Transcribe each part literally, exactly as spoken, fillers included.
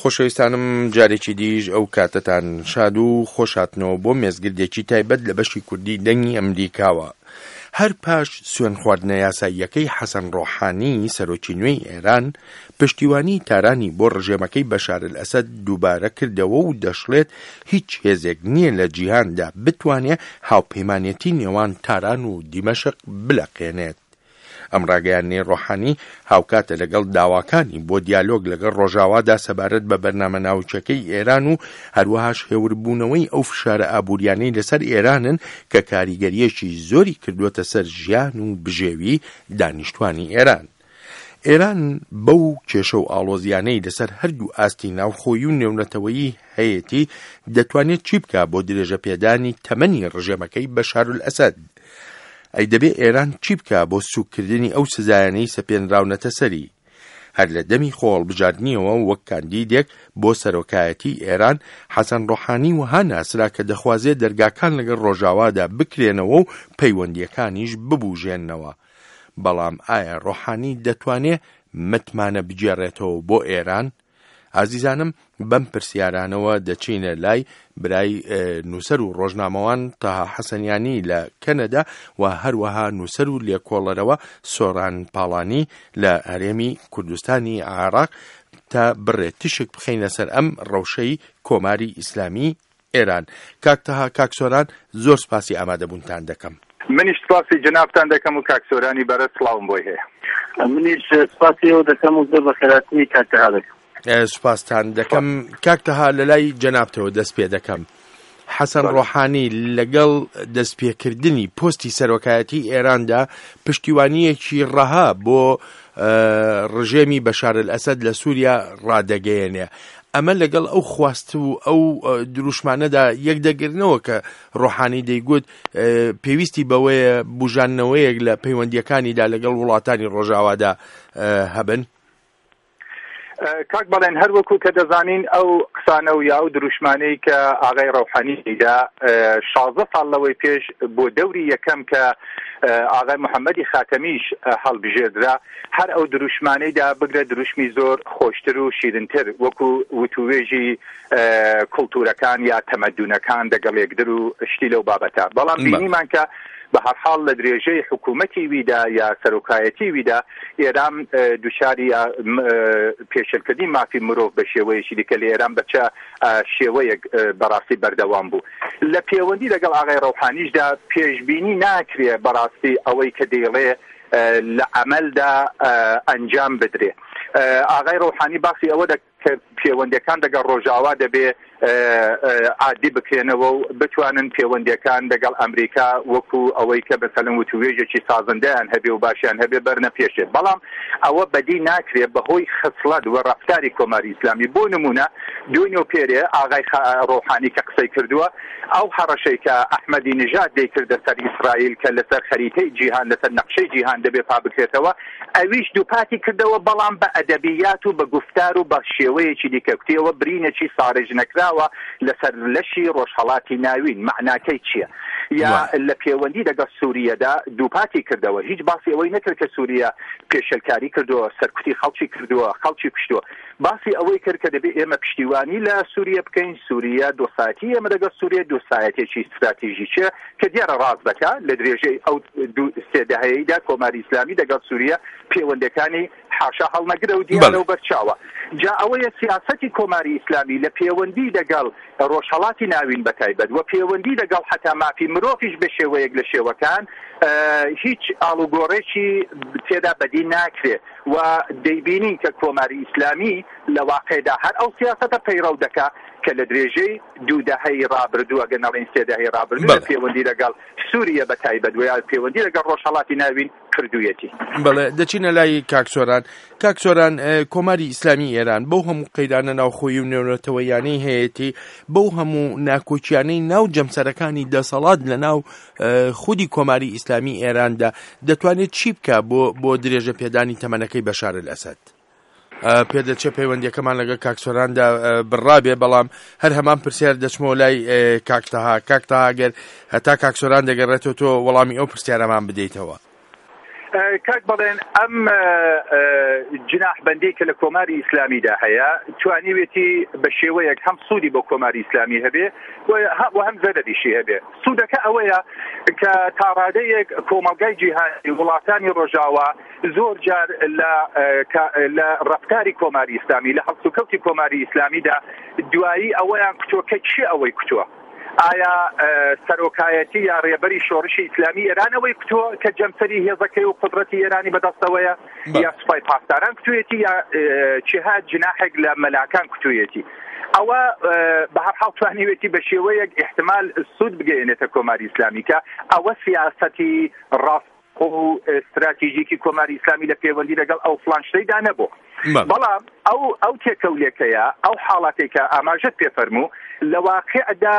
خۆشەویستانم جارێکی دیش ئەو کاتتان شاد و خۆشاتنەوە بۆ مێزگردێکی تایبەت لە بەشی کوردی دەنگی ئەمریکاوە. هەر پاش سوێن خواردنە یاساییەکەی حەسەن ڕۆحانی سەرۆکی نوێی ئێران پشتیوانی تارانی بۆ ڕژێمەکەی بەشار ئەسەد دووبارە کردەوە و دەشڵێت هیچ هێزێک نییە لە جیهاندا بتوانێت هاوپەیمانێتی نێوان تاران و دیمەشق بلەقێنێت. ئەم ڕاگەیاندنەی ڕۆحانی هاوکاتە لەگەڵ داواکانی بۆ دیالۆگ لەگەڵ ڕۆژاوادا سەبارەت بە بەرنامە ناوچەکەی ئێران و هەروەهاش هێوربوونەوەی ئەو فشارە ئابووریانەی لەسەر ئێرانن کە کاریگەریەکی زۆری کردووەتە سەر ژیان و بژێوی دانیشتوانی ئێران. ئێران بەو کێشە و ئاڵۆزیانەی لەسەر هەردوو ئاستی ناوخۆیی و نێونەتەوەیی هەیەتی دەتوانێت چی بکە بۆ درێژە پێدانی تەمەنی ڕژێمەکەی بەشار ئەسەد؟ ئەی دەبێ ئێران چی بکە بۆ سوکردنی ئەو سزایانەی سەپێنراونەتە سەری؟ هەر لە دەمی خۆڵ بژاردنیەوە وەک کاندیدێک بۆ سەرۆکایەتی ئێران حەسەن ڕۆحانی وها ناسرا کە دەخوازێت دەرگاکان لەگەڵ ڕۆژاوادا بکرێنەوە و پەیوەندیەکانیش ببوژێننەوە. بەڵام ئایا ڕۆحانی دەتوانێت متمانە بجێڕێتەوە بۆ ئێران؟ ئازیزانم بەم پرسیارانەوە دەچینە لای برای نووسەر و ڕۆژنامەوان تاها حەسەنیانی لە کەنەدا و هەروەها نووسەر و لێکۆڵەرەوە سۆران پاڵانی لە هەرێمی کوردستانی عێراق تا بڕێت تشک بخەینە سەر ئەم ڕەوشەی کۆماری ئیسلامی ئێران. کاک تاها کاک سۆران زۆر سپاسی ئامادەبوونتان دەکەم. منیش سپاسی جنابتان دەکەم و کاک سۆرانی بەرە سڵاوم بۆی هەیە. منیش سپاسی ئەو دەکەم و زۆر بەخێراتنی کاک تاها دەکەم. سوپاسان دەکەم. کاک تاها لە لای جەنابتەوە دەست پێ دەکەم. حەسەن ڕۆحانی لەگەڵ دەستپێکردنی پۆستی سەرۆکایەتی ئێراندا پشتیوانیەکی ڕەها بۆ ڕژێمی بەشار ئەسەد لە سووریا ڕادەگەیەنێ. ئەمە لەگەڵ ئەو خواست و ئەو دروشمانەدا یەک دەگرنەوە کە ڕۆحانی دەیگوت پێویستی بەوەیە بژاننەوەیەک لە پەیوەندیەکانیدا لەگەڵ وڵاتانی ڕۆژاوادا هەبن. کاک بەڵێن هەر وەکو کە دەزانین ئەو قسانە و یا و دروشمانەی کە ئاغای ڕەوحانیدا شازدە ساڵ لەوەی پێش بۆ دەوری یەکەم کە ئاغای محەممەدی خاتەمیش هەڵبژێردرا هەر ئەو دروشمانەیدا بگرە دروشمی زۆر خۆشتر و شیرنتر وەکو وتوێژی کولتورەکان یا تەمەدونەکان دەگەڵ یەکدر و شتی لەو بابەتە. بەڵام بینیمان کە بە هەر حاڵ لە درێژەی حکوومەتی ویدا یا سەرۆکایەتی ویدا ئێران دووشاری پێشێلکردنی مافی مرۆڤ بە شێوەیەکی دیکە لە ئێران بەچە شێوەیەک بەڕاستی بەردەوام بوو. لە پەیوەندی لەگەڵ ئاغای ڕەوحانیشدا پێشبینی ناکرێ بەڕاستی ئەوەی کە دەیڵێ لە عەمەلدا ئەنجام بدرێ. ئاغای ڕەوحانی باسی ئەوە کە پەیوەندیەکان لەگەڵ ڕۆژاوا دەبێ عادی بکرێنەوە و بتوانن پەیوەندیەکان لەگەڵ ئەمریکا وەکو ئەوەی کە بەسەلەن وتوێژێکی سازندەیان هەبێ و باشیان هەبێ بەرنە پێشێ. بەڵام ئەوە بەدی ناکرێت بەهۆی خصلەت و ڕەفتاری کۆماری ئیسلامی. بۆ نمونە دوای نۆپێرێ ئاغای ڕۆحانی کە قسەی کردووە ئەو هەڕەشەی کە ئەحمەدی نژاد دەیکردە سەر ئیسرائیل کە لەسەر خەریتەی جیهان لەسەر نەقشەی جیهان دەبێ پا بکرێتەوە ئەویش دووپاتی کردەوە بەڵام بە ئەدەبیات و بە گفتار و بە شێوەیەکی دیکە کوتیەوە برینێکی ساڕێژ نەکراوە لەسەر لەشی ڕۆژهەڵاتی ناوین. معناکەی چییە؟ یا لە پەیوەندی لەگەڵ سووریەدا دووپاتی کردەوە هیچ باسی ئەوەی نەکرد کە سووریا پێشەلکاری کردووە سەرکوتی خەڵکی کردووە خەڵکی پشتووە. باسی ئەوەی کرد کە دەبێت ئێمە پشتیوانی لە سووریا بکەین. سووریا دۆسایەتی ئێمە لەگەڵ سووریا دۆسایەتێکی استراتیژیکە کە دیارە ڕاست دەکا لە درێژەی ئەو سێدەهەیەیدا کۆماری ئیسلامی لەگەڵ سووریا پەیوەندەکانی حاشا هەڵنەگرە و دیارە و بەرچاوە. جا ئەوەیە سیاسەتی کۆماری ئیسلامی لە پەیوەندی لەگەڵ ڕۆژهەڵاتی ناوین بەتایبەت و پەیوەندی لەگەڵ حتا مافی مرۆڤیش بە شێوەیەک لە شێوەکان هیچ ئاڵوگۆڕێکی تێدا بەدی ناکرێت و دەیبینین کە کۆماری ئیسلامی لە واقعدا هەر ئەو سیاسەتە پەیڕەو دەکا کە لە درێژەی دوودەهەی ڕابردووە گەنەڵین سێدەهەی ڕابردوو لە پەیوەندی لەگەڵ سووریا بەتایبەت و یا پەیوەندی لەگەڵ ڕۆژهەڵاتی ناوین کردوویەتی. بەڵێ دەچینە لای کاک سۆران. کاک سۆران کۆماری ئیسلامی ئێران بەو هەموو قەیدانە ناوخۆیی و نێونەتەوەیانەی هەیەی بەو هەموو ناکۆچیانەی ناو جەمسەرەکانی دەسەڵات لە ناو خودی کۆماری ئیسلامی ئێراندا دەتوانێت چی بکە بۆ بۆ درێژە پێدانی تەمەنەکەی بەشار ئەسەد؟ پێدەچێت پەیوەندیەکەمان لەگەڵ کاک سۆراندا بڕابێ بەڵام هەر هەمان پرسیار دەچمەوە لای کاک تاها. کاک تاها گەر هەتا کاک سۆران دەگەڕێتەوە تۆ وەڵامی ئەو پرسیارەمان بدەیتەوە. کاک بڵێن ئەم جناح بەندی کە لە کۆماری ئیسلامیدا هەیە توانیوێتی بە شێوەیەک هەم سوودی بۆ کۆماری ئیسلامی هەبێ و هەم زەرەریشی هەبێ. سوودەکە ئەوەیە کە تا ڕادەیەک کۆمەلگای جیهانی وڵاتانی ڕۆژاوا زۆر جار لە ڕەفتاری کۆماری ئیسلامی لە هەڵسوکەوتی کۆماری ئیسلامیدا دوایی ئەوەیان کتۆ کە چی ئەوەی کتووە؟ ئایا سەرۆکایەتی یا ڕێبەری شۆڕشی ئیسلامی ئێرانەوەی کتووە کە جەمسەری هێزەکەی و قودرەتی ئێرانی بەدەستەوەیە یا سوپای پاسداران کتوویەتی یا جیهاد جناحێک لە مەلاکان کتوویەتی؟ ئەوە بە هەر حاڵ توانیوێتی بە شێوەیەک احتمال سوود بگەێنێتە کۆماری ئیسلامی کە ئەوە سیاسەتی ڕاست و استراتیژیکی کۆماری ئیسلامی لە پەیوەندی لەگەڵ ئەو فلان شتەیدا نەبوو. بەڵام ئەو ئەو تێکەولێکەیە ئەو حاڵاتێکە ئاماژەت پێفەرموو لە واقعدا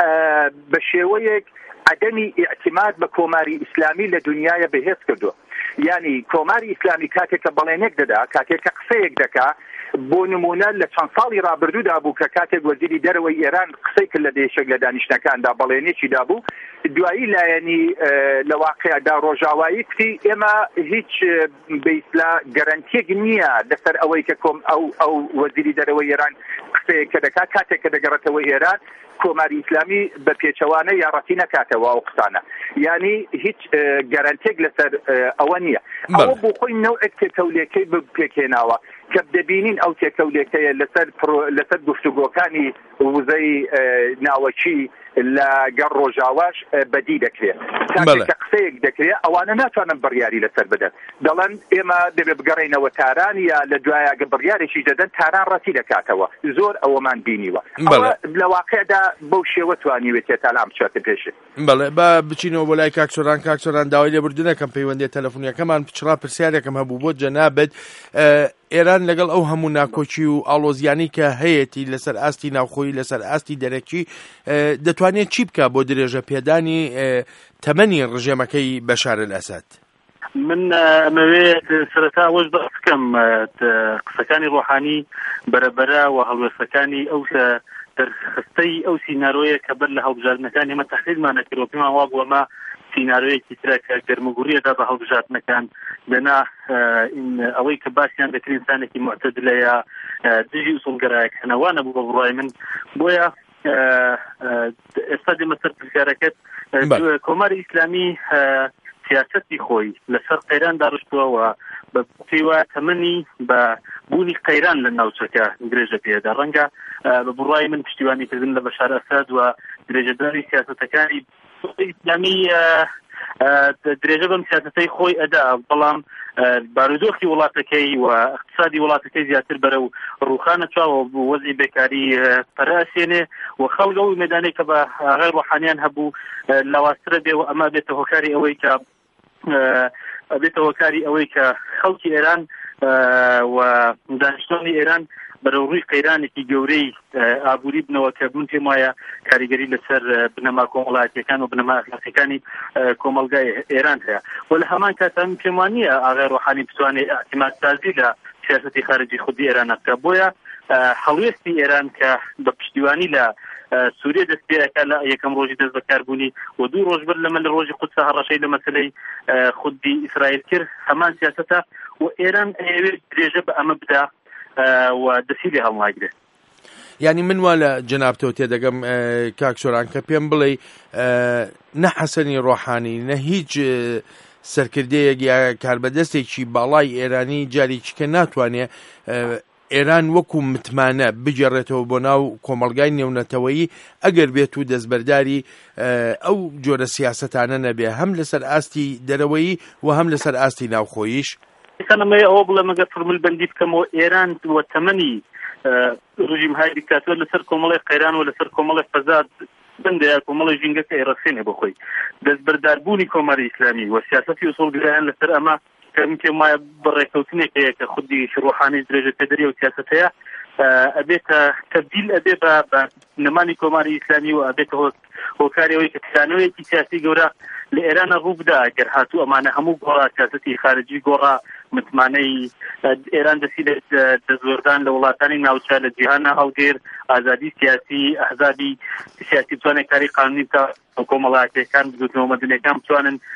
بە شێوەیەک عدەمی ئیعتیماد بە کۆماری ئیسلامی لە دنیاە بەهێز کردووە. یعنی کۆماری ئیسلامی کاتێککە بەڵێنێک دەدا کاتێککە قسەیەک دەکا بۆ نمونە لە چەند ساڵی ڕابردوودا بوو کە کاتێک وەزیری دەرەوەی ئێران قسەی کرد لە دێشێک لە دانیشتەکاندا بەڵێنێکی دابوو دوایی لایەنی لە واقعدا ڕۆژاوایی کتی ئێمە هیچ بەیسلا گەرانتیەک نییە لەسەر ئەوەی کە کۆم ئەو ئەو وەزیری دەرەوەی ئێران قسەیەک کە دەکات کاتێک کە دەگەڕێتەوە ئێران کۆماری ئیسلامی بە پێچەوانە یاڕەتی نەکاتەوە ئەو قسانە. یعنی هیچ گەرانتێک لەسەر ئەوە نییە. ئەوە بۆ خۆی نەوعێک تێکەولێکەی پێکێناوە کە دەبینین ئەو تێکەولێکەیە لەسەر لەسەر گفتوگۆکانی وزەی ناوەچی لە گەڕ ڕۆژاواش بەدی دەکرێت. کاتێک قسەیەک دەکرێت ئەوانە ناتوانن بڕیاری لەسەر بدەن. دەڵێن ئێمە دەبێ بگەڕێنەوە تاران یا لە دوایە بڕیارێکی دەدەن تاران ڕەتی دەکاتەوە. زۆر ئەوەمان بینیوە. لە واقعدا بەو شێوە توانیوێت تالام بچێتە پێشێ. بەڵێ با بچینەوە بۆ لای کاکسۆران. کاکسۆران داوای لێبوردنەکەم پەیوەندی تەلەفۆنیەکەمان پچڕا پرسیارێکم هەبوو بۆ جەنابەت ئێران لەگەڵ ئەو هەموو ناکۆچی و ئاڵۆزیانی کە هەیەی لەسەر ئاستی ناوخۆی لەسەر ئاستی دەرەکی دەتوانێت چی بکە بۆ درێژە پێدانی تەمەنی ڕژێمەکەی بەشار ئەسەد؟ من ئەمەوێ سەرەتا ئەوەش بەس بکەم قسەکانی ڕۆحانی بەرەبەرە و هەڵوێستەکانی ئەو دەرخستەی ئەو سینارۆیە کە بەر لە هەڵبژاردنەکان ئێمە تەحلیلمانە کردوە پێمان وا بووە مە سینارۆیەکی ترە کە گەرمەگوڕیەدا بە هەڵبژاردنەکان لەنا ئەوەی کە باسییان دەکرێن ئینسانێکی معتەدلەیە دژی ئوسوڵگەرایەک هەنەوانە بوو بە بڕای من. بۆیە ئێستا دێمە سەر پرسیارەکەت. کۆماری ئیسلامی سیاسەتی خۆی لەسەر قەیران داڕشتووەوە بە پێوە تەمەنی بە بوونی قەیران لە ناوچەکە درێژە پێدا. ڕەنگە بە بڕای من پشتیوانیکردن لە بەشار ئەسەد و درێژەداری سیاسەتەکانی ئیسلامی درێژە بەم سیاسەتەی خۆی ئەدا، بەڵام بارودۆخی وڵاتەکەی و اقتصادی وڵاتەکەی زیاتر بەرەو ڕوخانە چاوە وەزی بێکاری پەراسێنێ و خەڵگە و مێدانەی کە بە ئاغای ڕۆحانیان هەبوو لاواسترە بێ و ئەمە بێتە هۆکاری ئەوەی کە بێتە هۆکاری ئەوەی کە خەڵکی ئێران و دانیشتوانی ئێران بەرەو ڕووی قەیرانێکی گەورەی ئابووری بنەوە کە بوون پێم وایە کاریگەری لەسەر بنەما کۆمەڵایەتیەکان و بنەما ئەخلاقیەکانی کۆمەلگای ئێران هەیە. و لە هەمان کاتە پێم وانییە ئاغای ڕۆحانی بتوانێت ئاعتیمادسازی لە سیاسەتی خارجی خودی ئێران بکە. بۆیە هەڵوێستی ئێران کە بە پشتیوانی لە سووریا دەست پێەکە لە یەکەم ڕۆژی دەست بەکاربوونی و دوو ڕۆژ بەر لەمە لە ڕۆژی قودسە هەڕەشەی لە مەسەلەی خودی ئیسرائیل کرد هەمان سیاسەتە و ئێران ئەوێت درێژە بە ئەمە بدا و دەسی لێ هەڵناگرێت. یعنی من وا لە جەنابتەوە تێدەگەم کاکسۆران کە پێم بڵێ نە حەسەنی ڕۆحانی نە هیچ سەرکردەیەک یا کاربەدەستێکی باڵای ئێرانی جارێکیکە ناتوانێت ئێران وەکو متمانە بگەڕێتەوە بۆ ناو کۆمەڵگای نێونەتەوەیی ئەگەر بێت و دەستبەرداری ئەو جۆرە سیاسەتانە نەبێ هەم لەسەر ئاستی دەرەوەیی و هەم لەسەر ئاستی ناوخۆییش. ئەمە ئەوە بڵێ مەگە فرمول بەندی بکەمەوە ئێران وە تەمەنی ڕژیمهای دیکتاتۆر لەسەر کۆمەڵی قەیران و لەسەر کۆمەڵی فەزاد بندەیە کۆمەڵی ژینگەکە ئێڕەسێنێ بۆ خۆی دەستبەرداربوونی کۆماری ئیسلامی و سیاسەتی ئوسوڵگرایان لەسەر ئەمە کە پێم وایە بەڕێکەوتنێکەیە کە خودی ڕۆحانی درێژە پێدەری و سیاسەتەیە ئەبێتە تەبدیل ئەبێ بە نەمانی کۆماری ئیسلامی و ئەبێتە هۆکاریەوەی کە تکانەوەیەکی سیاسی گەورە لە ئێرانە ڕوو بدا گەر هاتوو ئەمانە هەموو گۆڕا سیاسەتی خارجی گۆڕا متمانەی ئێران دەسی دەزۆردان لە وڵاتانی ناوچە لە جیهانە هەڵگێر ئازادی سیاسی ئەحزابی سیاسی بتوانێت کاری قانونی تا کۆمەڵایەتیەکان بزوتنەوە مەدنیەکان بتوانن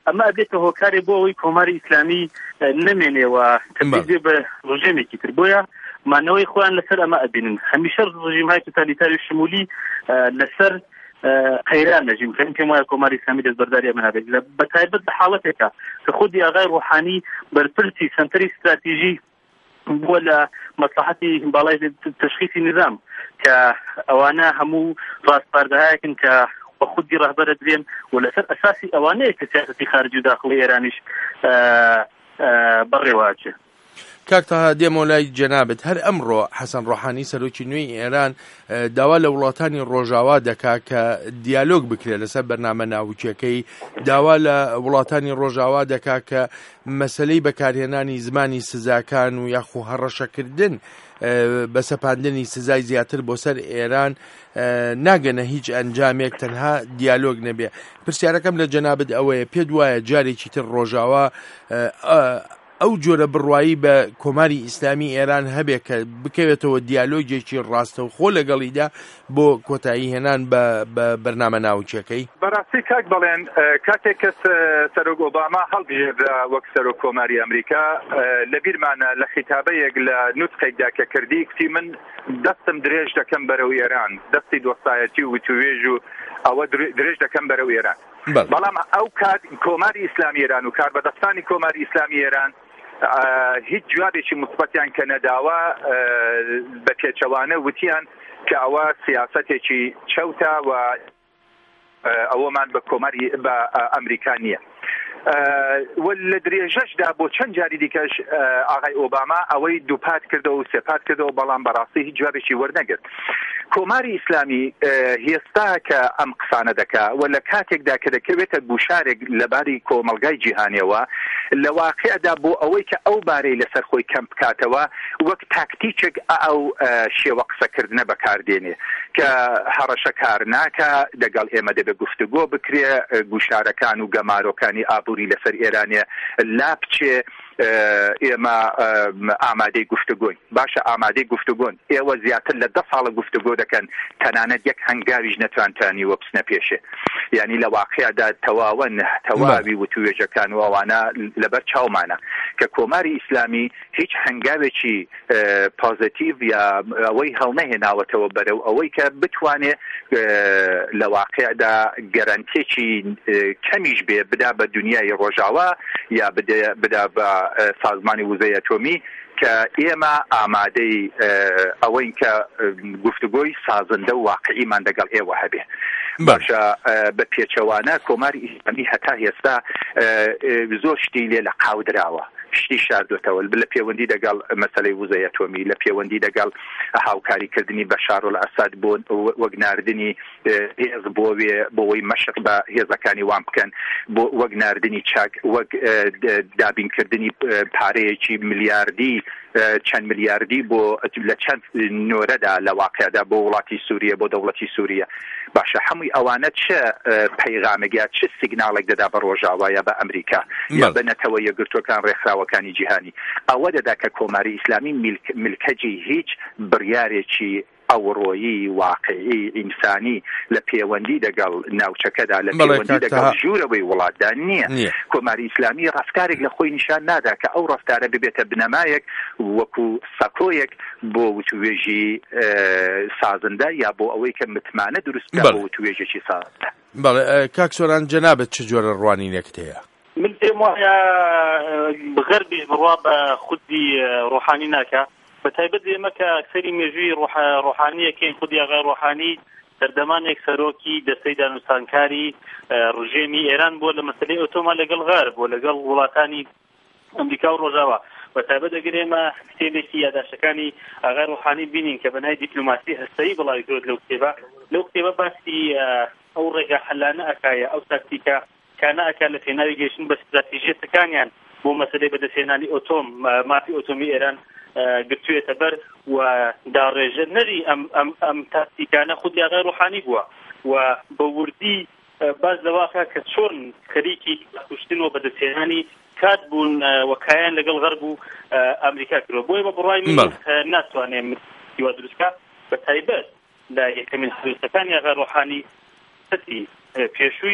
ئەمە ئەبێتە هۆکارێ بۆ ئەوەی کۆماری ئیسلامی نمێنێەوە تبدیل بە ڕژێمێکی تر. بۆیە مانەوەی خۆیان لەسەر ئەمە ئەبینن. هەمیشە ڕژیم‌های توتالیتاری شمولی لەسەر قەیران نەژیم کەم پێم وایە کۆماری ئیسلامی دەستبەرداری ئەمە نابێت بە تایبەت بە حاڵەتێکە کە خودی ئاغای ڕۆحانی بەرپرسی سەنتەری استراتیژی بووە لە مەسلحەتی باڵای تەشخیصی نظام کە ئەوانە هەموو ڕاستپاردەهایەکن کە بە خودی ڕەهبەرە درێن و لەسەر ئەساسی ئەوانەیە کە سیاسەتی خارجی و داخڵی ئێرانیش بەڕێواچێ. کاک تاها دێمە لای جەنابەت هەر ئەمڕۆ حەسەن ڕۆحانی سەرۆکی نوێی ئێران داوا لە وڵاتانی ڕۆژاوا دەکا کە دیالۆگ بکرێت لەسەر بەرنامە ناوچیەکەی، داوا لە وڵاتانی ڕۆژاوا دەکا کە مەسەلەی بەکارهێنانی زمانی سزاکان و یاخو هەڕەشەکردن بە سەپاندنی سزای زیاتر بۆ سەر ئێران ناگەنە هیچ ئەنجامێک تەنها دیالۆگ نەبێ. پرسیارەکەم لە جەنابەت ئەوەیە پێت وایە جارێکی تر ڕۆژاوا ئەو جۆرە بڕوایی بە کۆماری ئیسلامی ئێران هەبێ کە بکەوێتەوە دیالۆگێکی ڕاستە و خۆ لەگەڵیدا بۆ کۆتایی هێنان بە بەرنامە ناوچیەکەی؟ بەڕاستی کاک بڵێن کاتێک کە سەرۆک ئۆباما هەڵبژێردرا وەک سەرۆک کۆماری ئەمریکا لە بیرمانە لە خیتابەیەک لە نوتقێکدا کە کردی کتی من دەستم درێژ دەکەم بەرەو ئێران، دەستی دۆستایەتی و وتوێژ و ئەوە درێژ دەکەم بەرەو ئێران. بەڵام ئەو کات کۆماری ئیسلامی ئێران و کاربەدەستانی کۆماری ئیسلامی ئێران هیچ جوابێکی مثبەتیان کە نەداوە بە پێچەوانە وتیان کە ئەوە سیاسەتێکی چەوتە و ئەوەمان بە کۆماری بە ئەمریکا نییە. لە درێژەشدا بۆ چەند جاری دیکەش ئاغای ئۆباما ئەوەی دووپات کردەوە و سێپات کردەوە بەڵام بەڕاستی هیچ جوابێکی وەرنەگرت. کۆماری ئیسلامی هێستا کە ئەم قسانە دەکا و لە کاتێکدا کە دەکەوێتە گوشارێک لەباری کۆمەلگای جیهانیەوە لە واقعدا بۆ ئەوەی کە ئەو بارەی لەسەر خۆی کەم بکاتەوە وەک تاکتیکێک ئەو شێوە قسەکردنە بەکاردێنێ کە هەڕەشە کار ناکە دەگەڵ ئێمە دەبێ گفتوگۆ بکرێ گوشارەکان و گەمارۆکانی ئابووری لەسەر ئێرانێ لا بچێ ئێمە ئامادەی گفتوگۆین. باشە ئامادەی گفتوگۆن ئێوە زیاتر لە دە ساڵە گفتوگۆ دەکەن تەنانەت یەک هەنگاویش نەتوانتانی وە بچنە پێشێ. یعنی لە واقعدا تەواوە تەواوی وتوێژەکان و ئەوانە لەبەر چاومانە کە کۆماری ئیسلامی هیچ هەنگاوێکی پۆزیتیڤ یا ئەوەی هەڵنەهێناوەتەوە بەرەو ئەوەی کە بتوانێ لە واقعدا گەرانتێکی کەمیش بێ بدا بە دنیای ڕۆژاوا یا بدا بە سازمانی وزەی ئەتۆمی کە ئێمە ئامادەی ئەوەی کە گفتوگۆی سازندە و واقعیمان لەگەڵ ئێوە هەبێ. باشە بە پێچەوانە کۆماری ئیسلامی هەتا هێستا زۆر شتی لێ لە قاودراوە، شتی شاردوتەوە لە پەیوەندی لەگەڵ مەسەلەی وزەی ئەتۆمی، لە پەیوەندی لەگەڵ هاوکاریکردنی بەشار الئەساد بۆ وەک ناردنی هێز بۆوێ بۆەوەی مەشق بە هێزەکانی وان بکەن، بۆ وەک ناردنی چاک، وەک دابینکردنی پارەیەکی ملیاردی چەند ملیاردی بۆ لە چەند نۆرەدا لە واقعدا بۆ وڵاتی سووریە بۆ دەوڵەتی سووریە. باشە هەمووی ئەوانە چه پەیغامێک چه سیگناڵێک دەدا بە ڕۆژاوا یا بە ئەمریکا یا بە نەتەوە یەکگرتوەکان ڕێکخراوەکانی جیهانی ئەوە دەدا کە کۆماری ئیسلامی ملکەجی هیچ بڕیارێکی ئەوڕۆیی واقعی ئینسانی لە پەیوەندی لەگەڵ ناوچەکەدا لە پەیوەندی لەگەڵ ژوورەوەی وڵاتدا نییە. کۆماری ئیسلامی ڕفتارێک لە خۆی نیشان نادا کە ئەو ڕفتارە ببێتە بنەمایەک وەکو سەکۆیەک بۆ وتوێژی سازنده یا بۆ ئەوەی کە متمانە دروست بۆ وتوێژێکی سازنده. بەڵێ کاک سۆران جەنابەت چ جۆرە ڕوانینێک هەیە؟ من پێم وایە غەربی بڕوا بە خودی ڕۆحانی ناکە بەتایبەت ئێمە کە ئەکسەری مێژووی ڕۆحانیەکەین خودی ئاغای ڕۆحانی سەردەمانێک سەرۆکی دەستەی دانوستانکاری ڕژێمی ئێران بۆ لە مەسەلەی ئۆتۆما لەگەڵ غەرب بۆ لەگەڵ وڵاتانی ئەمریکا و ڕۆژاوا بەتایبەت ئەگەر ئێمە کتێبێکی یاداشەکانی ئاغای ڕۆحانی بینین کە بەنای دیپلۆماسی هەستەیی بڵاوی کرد لەو کتێبە لەو کتێبە باسی ئەو ڕێگە حەلانە ئەکایە ئەو تاکتیکە کانە ئەکا لە پێناوی گەیشتن بە استراتیژیەتەکانیان بۆ مەسەلەی بەدەستهێنانی ئۆتۆم مافی ئۆتۆمی ئێران گرتوێتە بەر و داڕێژەنەری ئەم تاکتیکانە خودی ئاغای ڕۆحانی بووە و بە وردی باز لەواقع کە چۆن خەریکی کوشتن و بەدەستهێنانی کات بوون وەکایان لەگەڵ غەرب و ئەمریکا کردەوە. بۆیە بە بڕای من ناتوانێم دیوا دروستکە بە تایبەت لە یەکەمین هەڵوێستەکانی ئاغای ڕۆحانی سەتی پێشووی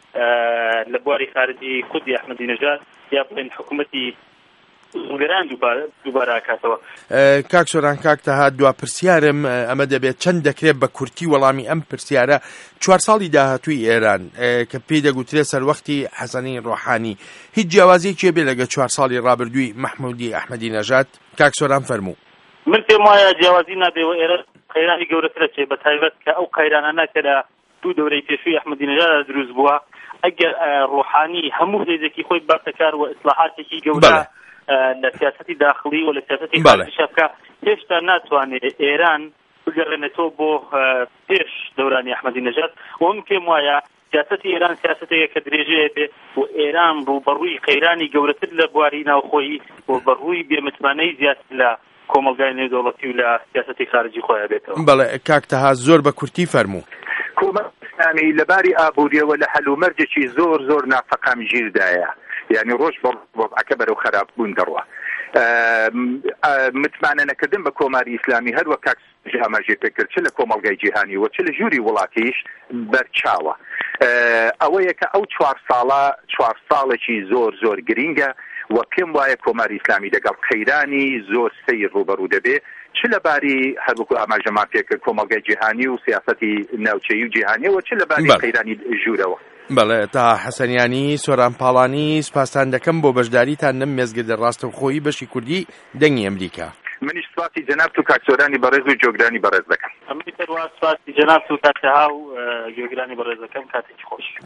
لە بواری خارجی خودی ئەحمەدی نەژاد یا بڵێن حکوومەتی گەران دووبارە کاتەوە. کاک سۆران کاک تەها دوا پرسیارم ئەمە دەبێت چەند دەکرێت بە کورتی وەڵامی ئەم پرسیارە چوار ساڵی داهاتووی ئێران کە پێی دەگوترێت سەروەختی حەسەنی ڕۆحانی هیچ جیاوازیەکی بێ لەگە چوار ساڵی ڕابردووی مەحموودی ئەحمەدی نەژاد؟ کاک سۆران فەرموو. من پێم وایە جیاوازی نابێەوە ئێرە قەیرانی گەورەترە چێ بە تایبەت کە ئەو قەیرانانە کە لە دوو دەورەی پێشووی ئەحمەدی نەژاد دروست بووە ئەگەر ڕۆحانی هەموو هێزێکی خۆی باتەکار و ئیسلاحاتێکی گەورە لە سیاسەتی داخلی و لە سیاسەتی خارجی بکە هێشتا ناتوانێت ئێران بگەڕێنێتەوە بۆ پێش دەورانی ئەحمەدی نەژاد و من پێم وایە سیاسەتی ئێران سیاسەتێکە کە درێژەیە بێ و ئێران ڕوبەڕووی قەیرانی گەورەتر لە بواری ناوخۆیی و بەڕووی بێمتمانەی زیاتر لە کۆمەلگای نێودەوڵەتی و لە سیاسەتی خارجی خۆیان بێتەوە. بەڵێ کاک تەها زۆر بە کورتی فەرموو. کۆمەڵی ئیسلامی لەباری ئابووریەوە لە هەلومەرجێکی زۆر زۆر نافەقام ژیردایە، یعنی ڕۆژ بە وەضعەکە بەرەو خراپبوون دەڕوە. متمانە بە کۆماری ئیسلامی هەروە کاک ئاماژێ پێکرد چ لە کۆمەڵگای جیهانی و چ لە ژووری وڵاتیش بەرچاوە. ئەوەیە کە ئەو چوار ساڵە چوار ساڵێکی زۆر زۆر گرینگە و پێم وایە کۆماری ئیسلامی لەگەڵ قەیرانی زۆر سەیر ڕوبەڕوو دەبێ چ لەباری هەروەکو ئاماژەمان پێکرد کۆمەڵگای جیهانی و سیاسەتی ناوچەیی و جیهانیەوە چ لەباری قەیرانی ژوورەوە. بەڵێ تا حەسەنیانی سۆران پاڵانی سپاسان دەکەم بۆ بەشداریتان لەم مێزگردە ڕاستەوخۆیی بەشی کوردی دەنگی ئەمریکا. منیش سپاسی جەناب و کاک سۆرانی بەڕێز و جۆگرانی بەڕێز دەکەم. ئەمری پەروا سپاسی جەناب و کاک تەها و جۆگرانی بەڕێز دەکەم کاتێکی خۆش.